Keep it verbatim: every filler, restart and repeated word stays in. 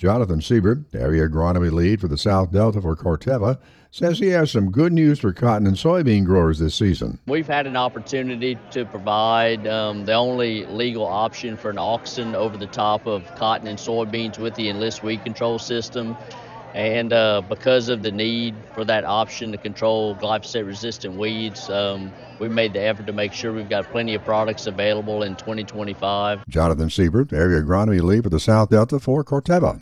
Jonathan Siebert, area agronomy lead for the South Delta for Corteva, says he has some good news for cotton and soybean growers this season. We've had an opportunity to provide um, the only legal option for an auxin over the top of cotton and soybeans with the Enlist weed control system. And uh, because of the need for that option to control glyphosate-resistant weeds, um, we made the effort to make sure we've got plenty of products available in twenty twenty-five. Jonathan Siebert, area agronomy lead for the South Delta for Corteva.